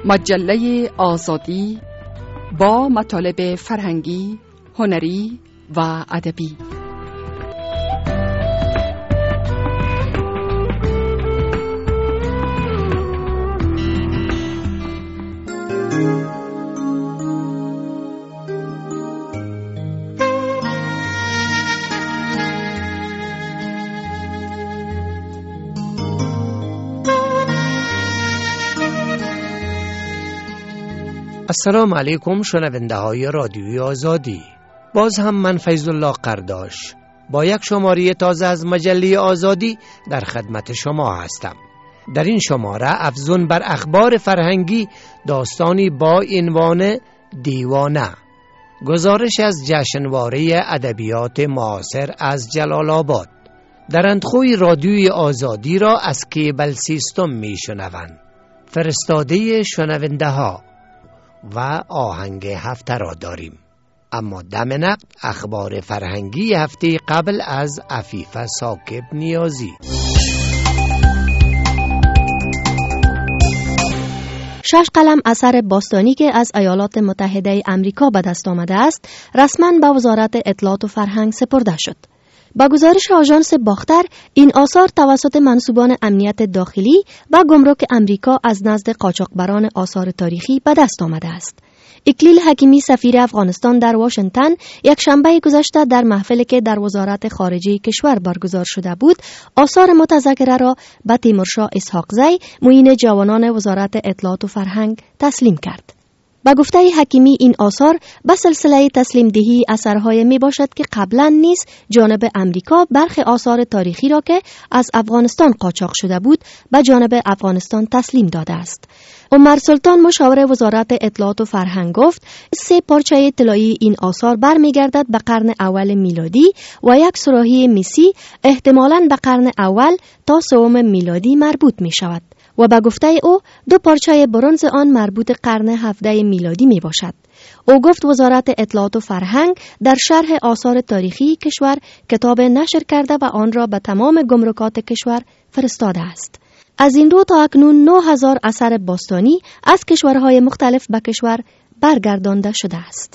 مجله آزادی با مطالب فرهنگی، هنری و ادبی. السلام علیکم شنونده های رادیوی آزادی. باز هم من فیض الله قرداش با یک شماره تازه از مجله آزادی در خدمت شما هستم. در این شماره افزون بر اخبار فرهنگی داستانی با عنوان دیوانه، گزارش از جشنواره ادبیات معاصر از جلال آباد. در اندخوی رادیوی آزادی را از کیبل سیستم می شنوند. فرستاده شنونده ها و آهنگ هفته را داریم. اما دم نقد اخبار فرهنگی هفته قبل از عفیفه ثاقب نیازی. شش قلم اثر باستانی که از ایالات متحده آمریکا به دست آمده است، رسما به وزارت اطلاعات و فرهنگ سپرده شد. با گزارش آژانس باختر، این آثار توسط منصوبان امنیت داخلی و گمرک امریکا از نزد قاچاقبران آثار تاریخی به دست آمده است. اکلیل حکیمی سفیر افغانستان در واشنگتن یک شنبه گذشته در محفلی که در وزارت خارجه کشور برگزار شده بود، آثار متذکره را به تیمورشاه اسحاقزی، معین جوانان وزارت اطلاعات و فرهنگ تسلیم کرد. با گفته حکیمی، این آثار به سلسله تسلیم دهی اثرهای می باشد که قبلا نیز جانب امریکا برخی آثار تاریخی را که از افغانستان قاچاق شده بود به جانب افغانستان تسلیم داده است. عمر سلطان مشاور وزارت اطلاعات و فرهنگ گفت 3 پارچه طلایی این آثار برمیگردد به قرن اول میلادی و یک صراحی مسی احتمالاً به قرن اول تا 3 میلادی مربوط می شود و به گفته او 2 پارچه برنز آن مربوط قرن 17 میلادی می باشد. او گفت وزارت اطلاعات و فرهنگ در شرح آثار تاریخی کشور کتاب نشر کرده و آن را به تمام گمرکات کشور فرستاده است. از این رو تا اکنون 9000 اثر باستانی از کشورهای مختلف به کشور برگردانده شده است.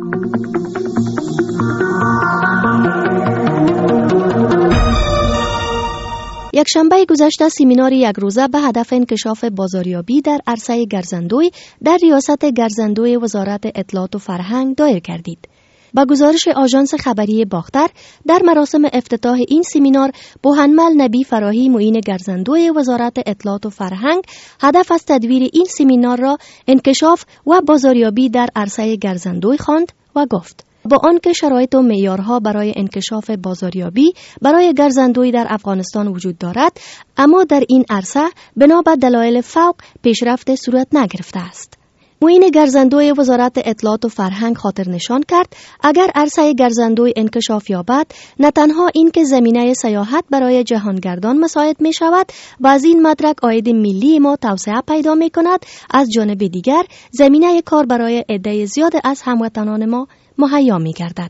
یک شنبه گذشته سمینار یک روزه به هدف انکشاف بازاریابی در عرصه گرزندوی در ریاست گرزندوی وزارت اطلاعات و فرهنگ دایر گردید. با گزارش آژانس خبری باختر، در مراسم افتتاح این سمینار بوهنمل نبی فراهی، معین گرزندوی وزارت اطلاعات و فرهنگ، هدف از تدویر این سمینار را انکشاف و بازاریابی در عرصه گرزندوی خواند و گفت با آنکه شرایط و معیارها برای انکشاف بازاریابی برای گرزندوی در افغانستان وجود دارد، اما در این عرصه بنا به دلایل فوق پیشرفت صورت نگرفته است. معین گرزندوی وزارت اطلاعات و فرهنگ خاطر نشان کرد اگر عرصه گرزندوی انکشاف یابد، نه تنها این که زمینه سیاحت برای جهانگردان مساعد می شود و از این مدرک عاید ملی ما توسعه پیدا می کند، از جانب دیگر زمینه کار برای عده زیاد از هموطنان ما مهیا می گردد.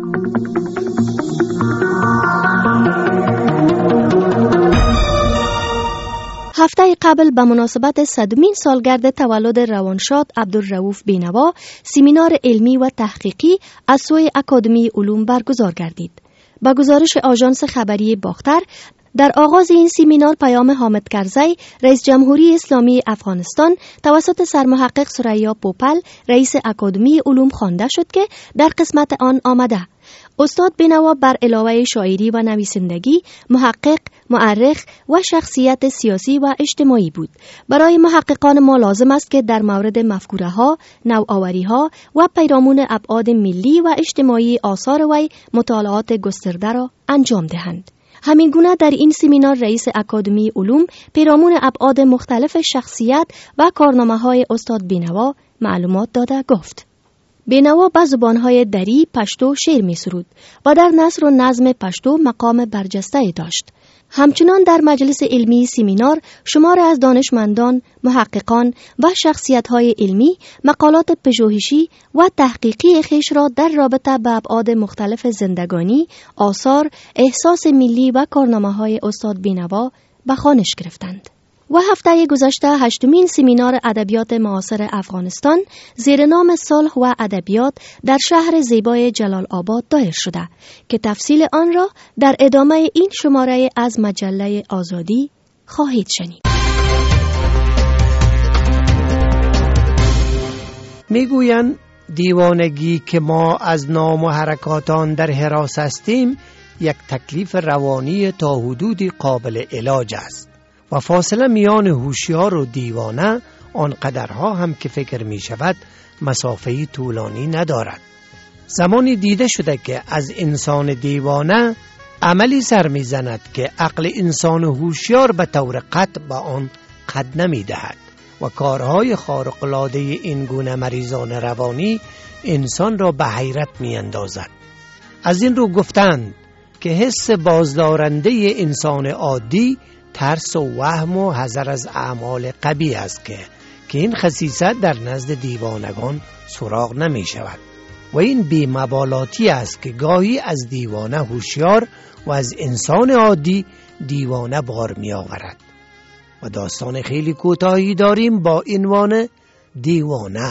هفته قبل به مناسبت 100مین سالگرد تولد روانشاد عبدالرؤوف بینوا، سمینار علمی و تحقیقی از سوی اکادمی علوم برگزار گردید. با گزارش آژانس خبری باختر، در آغاز این سمینار پیام حامد کرزی، رئیس جمهوری اسلامی افغانستان، توسط سرمحقق ثریا پوپل، رئیس اکادمی علوم خوانده شد که در قسمت آن آمده: استاد بینوا بر علاوه شاعری و نویسندگی، محقق، مورخ و شخصیت سیاسی و اجتماعی بود. برای محققان ما لازم است که در مورد مفکوره ها، نوآوری ها و پیرامون ابعاد ملی و اجتماعی آثار وی مطالعات گسترده را انجام دهند. همین گونه در این سمینار رئیس اکادمی علوم پیرامون ابعاد مختلف شخصیت و کارنامه‌های استاد بینوا معلومات داده گفت: بینوا به زبانهای دری، پشتو شعر می سرود و در نثر و نظم پشتو مقام برجسته داشت. همچنان در مجلس علمی سمینار شمار از دانشمندان، محققان و شخصیت‌های علمی مقالات پژوهشی و تحقیقی خویش را در رابطه با ابعاد مختلف زندگانی، آثار، احساس ملی و کارنامه‌های استاد بینوا به خوانش گرفتند. و هفته گذشته 8مین سمینار ادبیات معاصر افغانستان زیر نام صلح و ادبیات در شهر زیبای جلال آباد دایر شده که تفصیل آن را در ادامه این شماره از مجله آزادی خواهید شنید. میگویند دیوانگی که ما از نام و حرکات آن در حراس هستیم یک تکلیف روانی تا حدودی قابل علاج است و فاصله میان هوشیار و دیوانه آنقدرها هم که فکر می شود مسافه‌ای طولانی ندارد. زمانی دیده شده که از انسان دیوانه عملی سر می زند که عقل انسان هوشیار به طور قطع به آن قد نمی دهد و کارهای خارق‌العاده این گونه مریضان روانی انسان را به حیرت می اندازد. از این رو گفتند که حس بازدارنده انسان عادی ترس و وهم و حذر از اعمال قبیح است که این خصیصت در نزد دیوانگان سراغ نمی شود و این بی‌مبالاتی است که گاهی از دیوانه هوشیار و از انسان عادی دیوانه بار می آورد. و داستان خیلی کوتاهی داریم با عنوان دیوانه.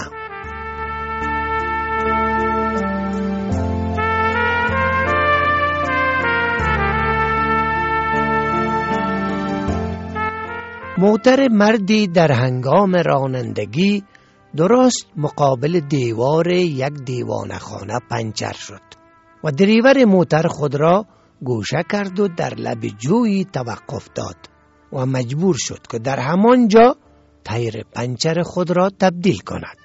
موتر مردی در هنگام رانندگی درست مقابل دیوار یک دیوانه خانه پنچر شد و دریور موتر خود را گوشه کرد و در لب جویی توقف داد و مجبور شد که در همان جا تیر پنچر خود را تبدیل کند.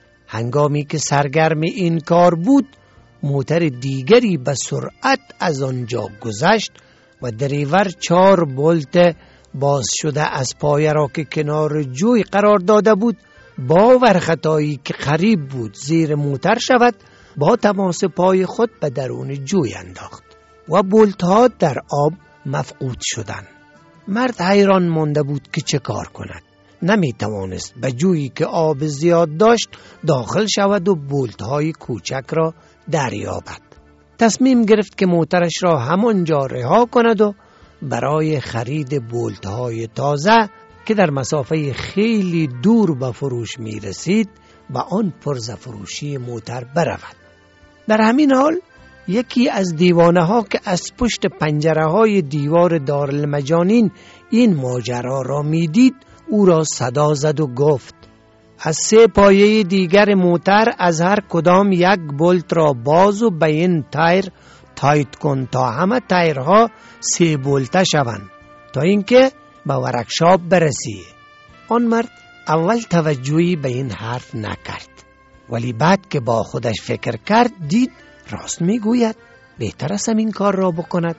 هنگامی که سرگرم این کار بود موتر دیگری به سرعت از آنجا گذشت و دریور 4 بولت باز شده از پایه را که کنار جوی قرار داده بود با ورخطایی که قریب بود زیر موتر شود با تماس پای خود به درون جوی انداخت و بولت ها در آب مفقود شدند. مرد حیران مانده بود که چه کار کند. نمی توانست به جویی که آب زیاد داشت داخل شود و بولت های کوچک را دریابد. تصمیم گرفت که موترش را همانجا رها کند و برای خرید بولت های تازه که در مسافه خیلی دور به فروش می رسید به آن پرز فروشی موتر برود. در همین حال یکی از دیوانه ها که از پشت پنجره های دیوار دارالمجانین این ماجرا را می دید او را صدا زد و گفت از 3 پایه دیگر موتر از هر کدام 1 بولت را باز و به این تایر تایت کن تا همه تایرها 3 بولته شوند تا اینکه به ورکشاپ برسی. آن مرد اول توجهی به این حرف نکرد ولی بعد که با خودش فکر کرد دید راست میگوید، بهتر است این کار را بکند.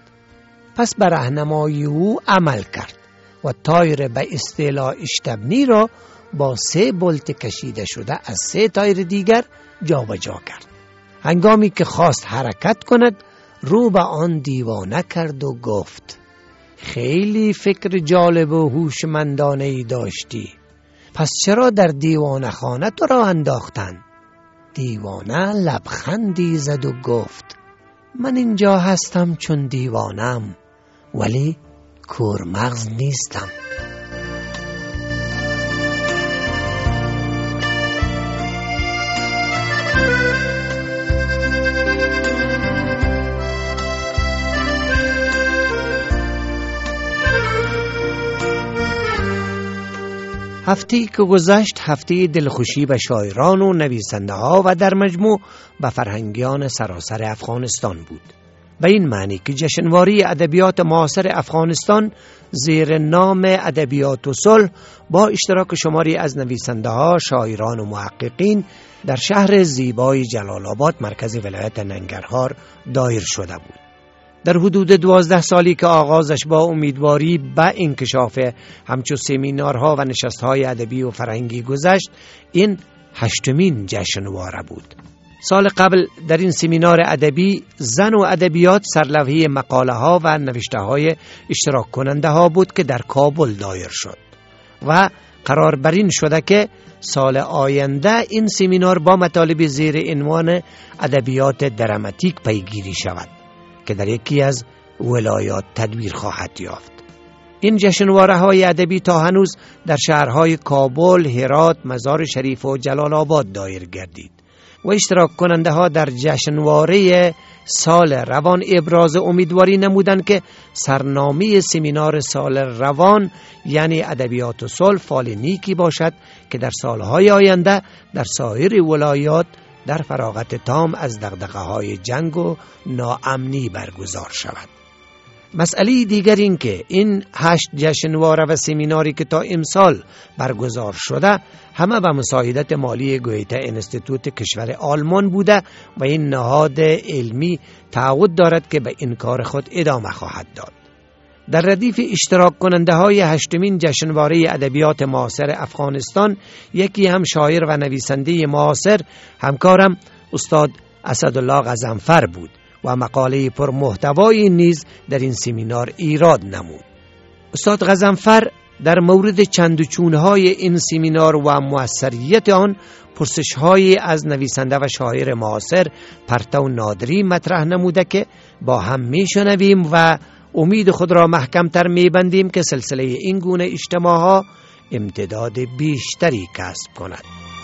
پس بر راهنمایی او عمل کرد و تایر به اصطلاح اشتبنی را با 3 بولت کشیده شده از 3 تایر دیگر جابجا کرد. هنگامی که خواست حرکت کند رو به آن دیوانه کرد و گفت خیلی فکر جالب و هوشمندانه ای داشتی، پس چرا در دیوانه خانه تو را انداختن؟ دیوانه لبخندی زد و گفت من اینجا هستم چون دیوانم ولی کورمغز نیستم. هفته‌ای که گذشت هفته دلخوشی به شاعران و نویسنده ها و در مجموع به فرهنگیان سراسر افغانستان بود. به این معنی که جشنواره ادبیات معاصر افغانستان زیر نام ادبیات و صلح با اشتراک شماری از نویسنده ها، شاعران و محققین در شهر زیبای جلال آباد مرکز ولایت ننگرهار دایر شده بود. در حدود 12 سالی که آغازش با امیدواری به انکشاف همچو سمینارها و نشستهای ادبی و فرهنگی گذشت، این 8مین جشنواره بود. سال قبل در این سمینار ادبی زن و ادبیات سرلوحه مقاله ها و نوشته های اشتراک کننده ها بود که در کابل دایر شد و قرار بر این شده که سال آینده این سمینار با مطالب زیر عنوان ادبیات دراماتیک پیگیری شود که در یکی از ولایات تدبیر خواهد یافت. این جشنواره های ادبی تا هنوز در شهرهای کابل، هرات، مزار شریف و جلال آباد دایر گردید و اشتراک کننده ها در جشنواره سال روان ابراز امیدواری نمودند که سرنامه سمینار سال روان یعنی ادبیات و صلح فال نیکی باشد که در سالهای آینده در سایر ولایات در فراغت تام از دغدغه‌های جنگ و ناامنی برگزار شود. مسئله دیگر این که این 8 جشنواره و سمیناری که تا امسال برگزار شده همه به مساعدت مالی گویته انستیتوت کشور آلمان بوده و این نهاد علمی تعهد دارد که به این کار خود ادامه خواهد داد. در ردیف اشتراک کننده های 8مین جشنواره ادبیات معاصر افغانستان یکی هم شاعر و نویسنده معاصر همکارم استاد اسدالله غضنفر بود و مقاله پر محتوایی نیز در این سمینار ایراد نمود. استاد غضنفر در مورد چند و چونهای این سمینار و موثریت آن پرسش‌هایی از نویسنده و شاعر معاصر پرتو نادری مطرح نموده که با هم میشنویم و امید خود را محکم‌تر می‌بندیم که سلسله این گونه اجتماع‌ها امتداد بیشتری کسب کند.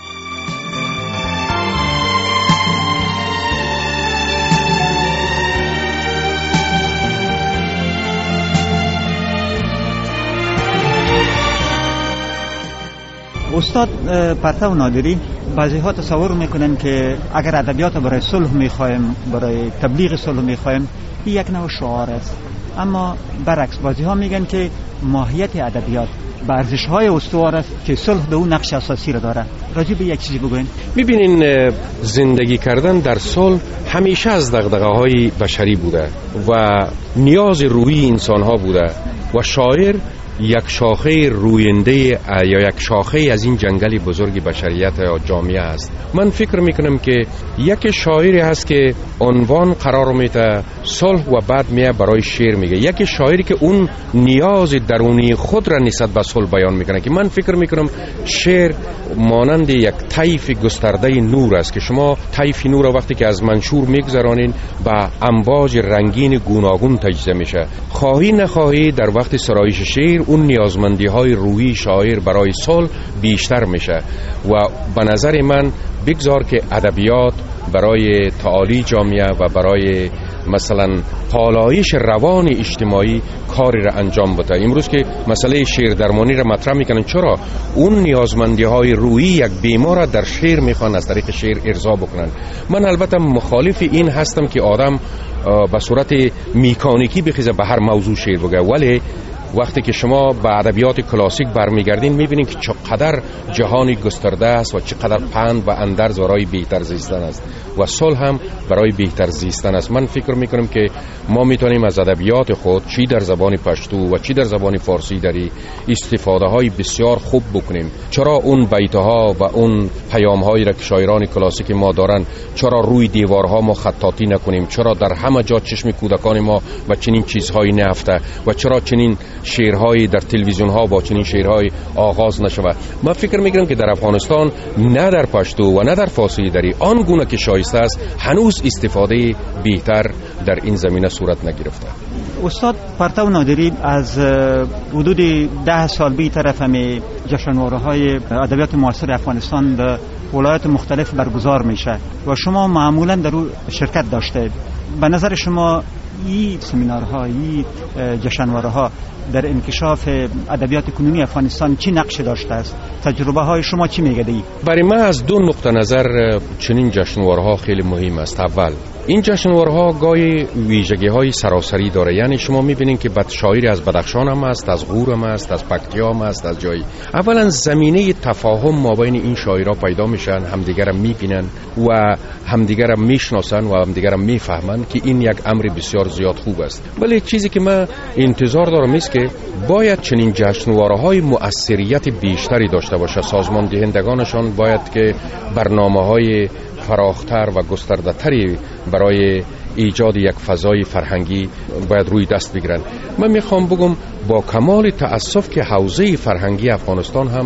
استاد پرتو نادری بعضی ها تصور میکنن که اگر ادبیات برای صلح میخوایم، برای تبلیغ صلح میخوایم، این یک نوع شعار است. اما برعکس بعضی ها میگن که ماهیت ادبیات به ارزش های استوار است که صلح به اون نقش اساسی را داره. راجع به یک چیزی بگوین. میبینین زندگی کردن در صلح همیشه از دغدغه‌های بشری بوده و نیاز روحی انسان ها بوده و شاعر یک شاخه روینده یا یک شاخه از این جنگل بزرگ بشریت یا جامعه است. من فکر میکنم که یک شاعری هست که عنوان قرار میده صلح و بعد میه برای شعر میگه. یک شاعری که اون نیاز درونی خود را نسبت به صلح بیان میکنه که من فکر میکنم شعر مانند یک طیف گسترده نور است که شما طیف نور وقتی که از منشور میگذرانین با امواج رنگین گوناگون تجزیه میشه. خواهی نخواهی در وقت سرایش شعر اون نیازمندی های روحی شاعر برای صلح بیشتر میشه و به نظر من بگذار که ادبیات برای تعالی جامعه و برای مثلا پالایش روان اجتماعی کاری را انجام بده. امروز که مسئله شعر درمانی را مطرح میکنن، چرا اون نیازمندی های روحی یک بیمار در شعر میخوان از طریق شعر ارضا بکنن. من البته مخالف این هستم که آدم به صورت میکانیکی بخیزه به هر موضوع شعر بگه، ولی وقتی که شما به ادبیات کلاسیک برمیگردین میبینین که چقدر جهانی گسترده است و چقدر پند و اندرز برای بهتر زیستن است و صلح هم برای بهتر زیستن است. من فکر میکنم که ما میتونیم از ادبیات خود چی در زبان پشتو و چی در زبان فارسی داری استفاده های بسیار خوب بکنیم. چرا اون بیتها و اون پیام هایی را که شاعران کلاسیک ما دارن چرا روی دیوارها ما خطاطی نکنیم؟ چرا در همه جا چشم کودکان ما و چنین چیزهایی نهفته و چرا چنین شعرهایی در تلویزیون ها با چنین شعرهای آغاز نشود؟ من فکر میکنم که در افغانستان نه در پشتو و نه در فارسی داری آن گونه که شایسته است هنوز استفاده بهتر در این زمینه صورت نگرفته. استاد پرتو نادری از حدود 10 سال بی طرف همه جشنواره های ادبیات معاصر افغانستان به ولایات مختلف برگزار میشه و شما معمولا در او شرکت داشته. به نظر شما این سمینارها، این جشنواره ها در انکشاف ادبیات کنونی افغانستان چی نقش داشته است؟ تجربه های شما چی میگه؟ برای من از دو نقطه نظر چنین جشنواره ها خیلی مهم است. اول این جشنواره ها گاهی ویژگی های سراسری داره، یعنی شما میبینین که شاعری از بدخشان هم است، از غور هم است، از پکتیا هم است، از جایی. اولا زمینه تفاهم مابین این شاعرها پیدا میشن، همدیگر را میبینن و همدیگر را میشناسن و همدیگر را میفهمن که این یک امر بسیار زیاد خوب است. ولی چیزی که من انتظار دارم است که باید چنین جشنواره های مؤثریت بیشتری داشته باشه. سازمان دهندگانشان باید که برنامه‌های فراختر و گسترده تری برای ایجاد یک فضای فرهنگی باید روی دست بگیرن. من میخوام بگم با کمال تأسف که حوزه فرهنگی افغانستان هم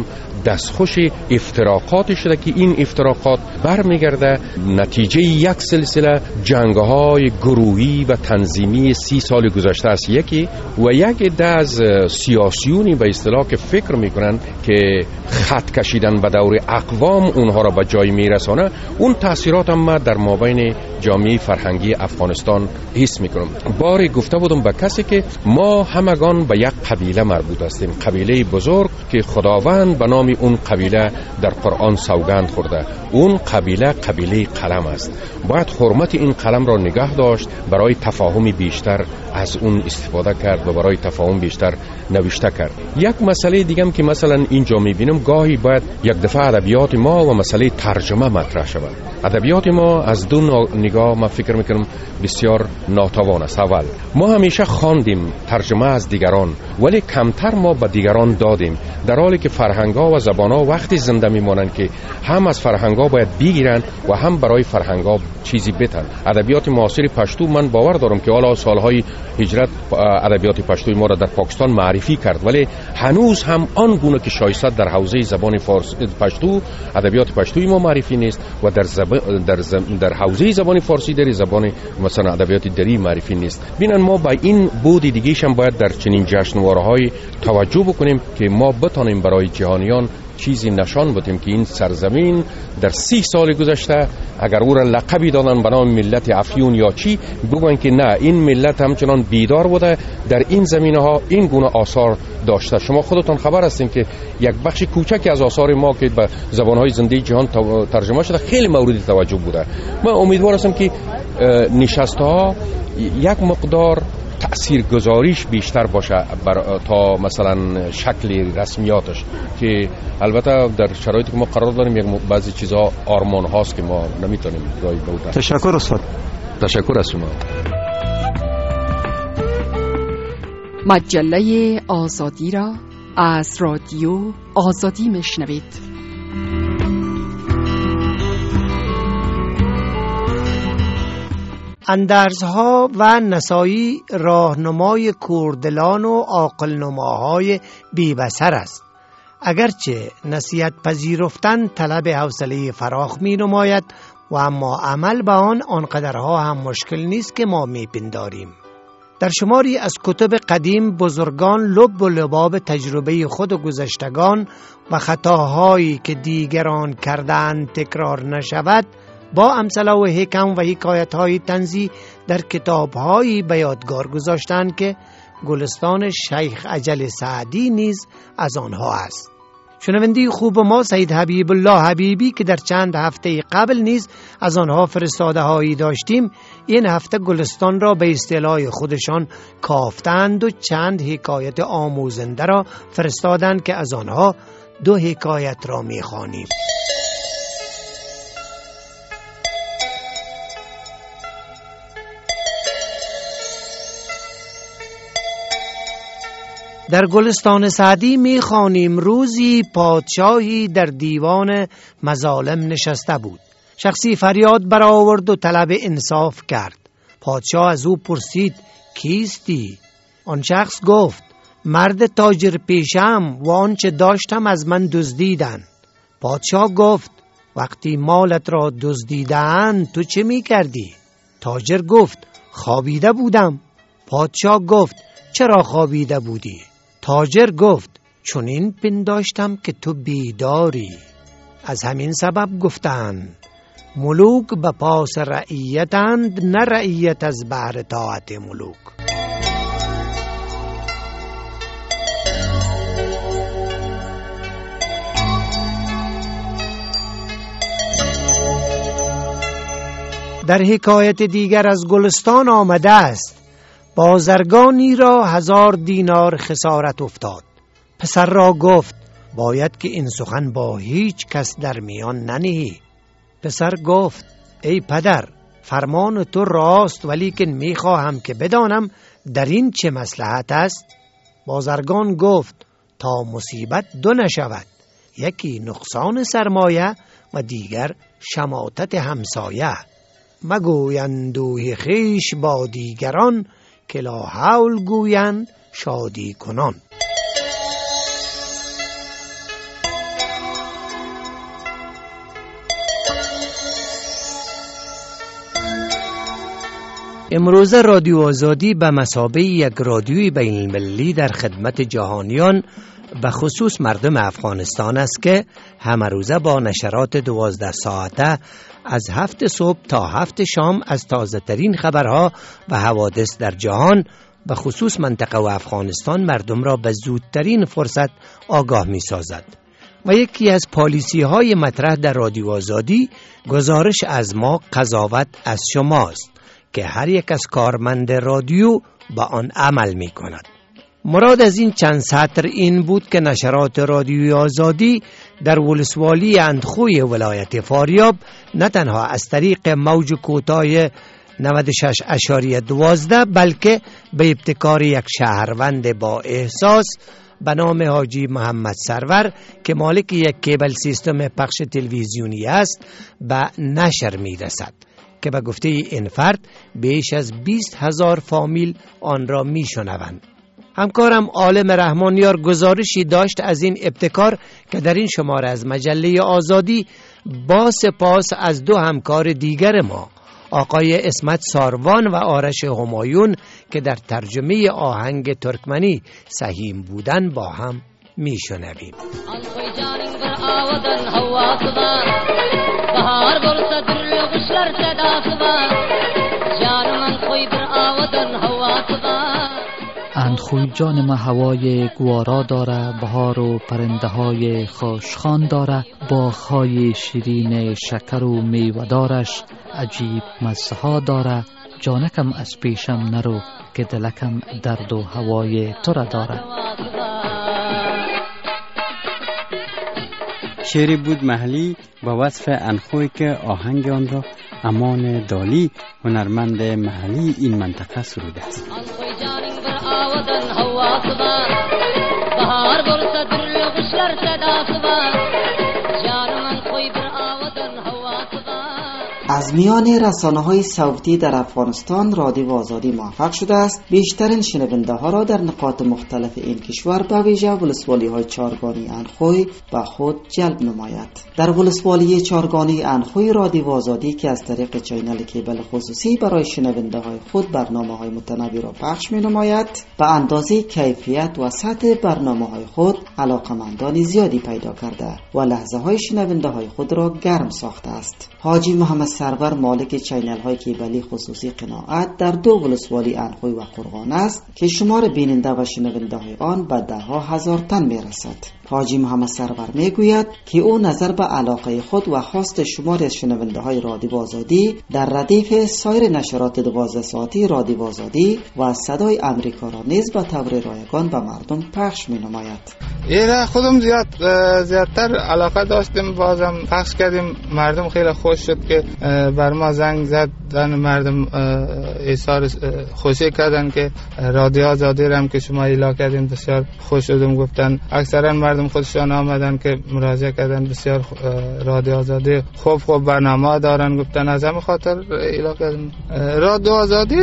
دستخوش افتراقات شده که این افتراقات برمیگرده نتیجه یک سلسله جنگ‌های گروهی و تنظیمی 30 سال گذشته است یکی، و یک عده از سیاسیونی به اصطلاح که فکر میکنن که خط کشیدن به دور اقوام اونها را به جای میرسانه، اون تاثیرات هم در مابین جامعه فرهنگی افغانستان حس میکنم. باری گفته بودم به کسی که ما همگان به یک قبیله مربوط هستیم، قبیله بزرگ که خداوند به نام اون قبیله در قرآن سوگند خورده. اون قبیله قبیله قلم است. باید حرمت این قلم را نگاه داشت، برای تفاهم بیشتر از اون استفاده کرد و برای تفاهم بیشتر نوشته کرد. یک مسئله دیگه که مثلا اینجا میبینم گاهی باید یک دفعه ادبیات ما و مسئله ترجمه مطرح شود. ادبیات ما از دو نگاه ما فکر میکنم بسیار ناتوان است. اول، ما همیشه خواندیم ترجمه از دیگران، ولی کمتر ما به دیگران دادیم، در حالی که فرهنگ‌ها و زبان‌ها وقتی زنده میمونند که هم از فرهنگ‌ها باید بگیرن و هم برای فرهنگ‌ها چیزی بتن. ادبیات معاصر پشتو من باور دارم که حالا سالهای هجرت ادبیات پشتوی ما را در پاکستان معرفی کرد، ولی هنوز هم آن گونه که شایسته در حوزه زبان فارسی پشتو ادبیات پشتوی ما معرفی نیست و در حوزه زبان فارسی در زبان مثلا ادبیات دری معرفی نیست. ببینن ما با این بود دیگه هم باید در چنین جشنواره‌های توجه بکنیم که ما بتانیم برای جهانیان چیزی نشان بدیم که این سرزمین در 30 سال گذشته اگر او را لقبی دادن به نام ملت افیون یا چی، بگوین که نه، این ملت همچنان بیدار بوده، در این زمینه ها این گونه آثار داشته. شما خودتان خبر هستین که یک بخش کوچکی از آثار ما که به زبانهای زنده جهان ترجمه شده خیلی مورد توجه بوده. من امیدوار هستم که نشست‌ها یک مقدار تأثیرگذاریش بیشتر باشه تا مثلا شکل رسمیاتش، که البته در شرایطی که ما قرار داریم یک بعضی چیزها آرمان هاست که ما نمیتونیم رای بودن. تشکر استاد. تشکر از شما. مجله آزادی را از رادیو آزادی میشنوید. اندرزها و نسایی راهنمای کوردلان و عاقل‌نماهای بی‌بصر است. اگرچه نصیحت پذیرفتن طلب حوصله فراخ می نماید و اما عمل به آنقدرها هم مشکل نیست که ما می پنداریم. در شماری از کتب قدیم بزرگان لب و لباب تجربه خود و گذشتگان و خطاهایی که دیگران کردند تکرار نشود با امثله و حکم و حکایت‌های طنزی در کتاب‌هایی به یادگار گذاشتند که گلستان شیخ اجل سعدی نیز از آنها است. شنونده خوب ما سید حبیب الله حبیبی که در چند هفته قبل نیز از آنها فرستاده هایی داشتیم، این هفته گلستان را به اصطلاح خودشان کافتند و چند حکایت آموزنده را فرستادند که از آنها 2 حکایت را می‌خوانیم. در گلستان سعدی می‌خوانیم روزی پادشاهی در دیوان مظالم نشسته بود. شخصی فریاد برآورد و طلب انصاف کرد. پادشاه از او پرسید کیستی؟ آن شخص گفت مرد تاجر پیشم و آنچه داشتم از من دزدیدن. پادشاه گفت وقتی مالت را دزدیدند تو چه می‌کردی؟ تاجر گفت خوابیده بودم. پادشاه گفت چرا خوابیده بودی؟ تاجر گفت چون این پنداشتم که تو بیداری. از همین سبب گفتند ملوک به پاس رعیتند، نه رعیت از بهر طاعت ملوک. در حکایت دیگر از گلستان آمده است بازرگانی را 1000 دینار خسارت افتاد. پسر را گفت باید که این سخن با هیچ کس در میان ننهی. پسر گفت ای پدر فرمان تو راست، ولی که میخواهم که بدانم در این چه مصلحت است. بازرگان گفت تا مصیبت 2 نشود، یکی نقصان سرمایه و دیگر شماتت همسایه. مگویند دوی خیش با دیگران، که لا حول گویند شادی کنان. امروزه رادیو آزادی به مثابه یک رادیوی بین المللی در خدمت جهانیان به خصوص مردم افغانستان است که همه روزه با نشرات 12 ساعته از 7 صبح تا 7 شام از تازه ترین خبرها و حوادث در جهان به خصوص منطقه و افغانستان مردم را به زودترین فرصت آگاه می سازد. و یکی از پالیسی های مطرح در رادیو آزادی گزارش از ما قضاوت از شماست که هر یک از کارمند رادیو به آن عمل می کند. مراد از این چند سطر این بود که نشرات رادیوی آزادی در ولسوالی اندخوی ولایت فاریاب نه تنها از طریق موج کوتاه 96.12 بلکه به ابتکار یک شهروند با احساس به نام حاجی محمد سرور که مالک یک کیبل سیستم پخش تلویزیونی است به نشر می رسد که به گفته این فرد بیش از 20,000 فامیل آن را می شنوند. همکارم عالم رحمانیار گزارشی داشت از این ابتکار که در این شماره از مجله آزادی با سپاس از دو همکار دیگر ما آقای اسمت ساروان و آرش همایون که در ترجمه آهنگ ترکمنی سهیم بودن با هم میشنویم. اندخوی جان ما هوای گوارا داره، بهار و پرنده های خوشخوان داره، باغ‌های شیرین شکر و میوه دارش عجیب مزه ها داره. جانکم از پیشم نرو که دلکم درد و هوای تو را داره. شعری بود محلی با وصف اندخوی که آهنگ آن را امان دالی هنرمند محلی این منطقه سروده است. از میان رسانه‌های صوتی در افغانستان رادیو آزادی موفق شده است بیشترین شنونده ها را در نقاط مختلف این کشور به ویژه ولسوالی‌های چارگانی اندخوی به خود جلب نماید. در ولسوالی چارگانی اندخوی رادیو آزادی که از طریق چینل کیبل خصوصی برای شنونده های خود برنامه‌های متنوع را پخش می‌نماید، به اندازه کیفیت و سطح برنامه‌های خود علاقه‌مندان زیادی پیدا کرده و لحظه‌های شنونده های خود را گرم ساخته است. حاجی محمد سرور مالک چینل های کیبلی خصوصی قناعت در دو ولسوالی اندخوی و قرغان است که شمار بیننده و شنونده های آن به 10,000 تن می رسد. حاجی محمد سرور می گوید که او نظر به علاقه خود و خواست شماری از شنونده های رادیو آزادی در ردیف سایر نشرات 12 ساعتی رادیو آزادی و صدای امریکا را نیز به طور رایگان به مردم پخش می نماید. ایره خودم زیادتر علاقه داشتیم، بازم پخش کردیم، مردم خیلی خوش شد که بر ما زنگ زدن، مردم اظهار خوشی کردن که رادیو آزادی را هم که شما اعلام کردین بسیار خوش شدم. گفتن اکثرا مردم خودشان آمدن که مراجعه کردن بسیار رادیو آزادی خوب برنامه دارن، گفتن از همین خاطر اعلام کردن. رادیو آزادی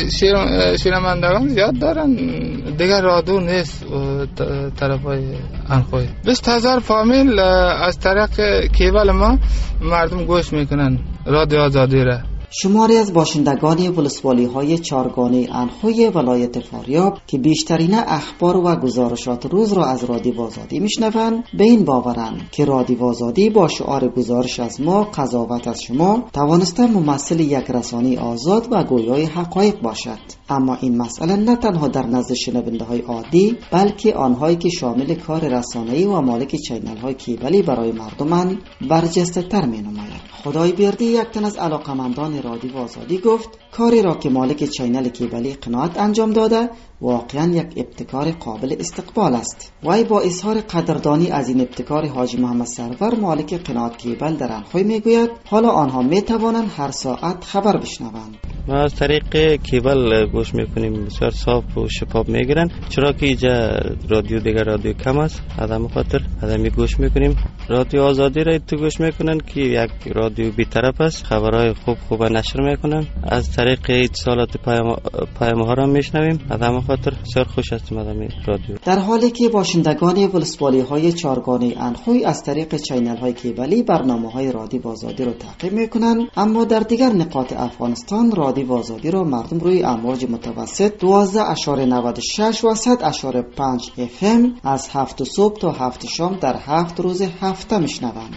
شنوندگان زیاد دارن، دیگر رادیو نیست طرفای اندخوی. 20,000 فامیل از طریق کیبل ما مردم گوش میکنن رادیو آزادی را. شماری از باشندگان ولسوالی های چارگانه اندخوی ولایت فاریاب که بیشترین اخبار و گزارشات روز را از رادیو آزادی میشنوند به این باورند که رادیو آزادی با شعار گزارش از ما قضاوت از شما توانسته ممثل یک رسانه آزاد و گویای حقایق باشد. اما این مسئله نه تنها در نزد شنونده های عادی بلکه آنهایی که شامل کار رسانه‌ای و مالک چینل های کیبلی برای مردمند برجسته تر می نماید. خدای بیردی یک تن از علاقمندان رادیو آزادی گفت کاری را که مالک چینل کیبلی قناعت انجام داده واقعا یک ابتکار قابل استقبال است. وی با اظهار قدردانی از این ابتکار حاجی محمد سرور مالک قناعت کیبل در اندخوی میگوید حالا آنها میتوانند هر ساعت خبر بشنوند. ما از طریق کیبل گوش میکنیم، بسیار صاف و شفاف میگیرن، چرا که اینجا رادیو دیگر رادیو کم است، آدم خاطر آدمی گوش میکنیم. رادیو آزادی را تو گوش میکنن که یک رادیو بی‌طرف است، خبرهای خوب نشر میکنن. از طریق اتصالات پیام ها را میشنویم. از همه خاطر بسیار خوش هستیم از همین رادیو. در حالی که باشندگان ولسوالی های چارگانه انخوی از طریق چینل های کیبلی برنامه های رادیو آزادی را تعقیب میکنند، اما در دیگر نقاط افغانستان رادیو آزادی را مردم روی امواج متوسط 12.96 و 100.5 FM از 7 صبح تا 7 شام در 7 روز هفته میشنوند.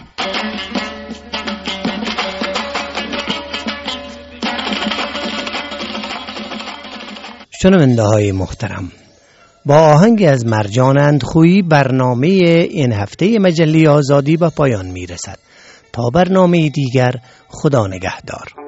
شنونده های محترم، با آهنگ از مرجان اندخویی برنامه این هفته مجله آزادی به پایان می رسد. تا برنامه دیگر، خدا نگهدار.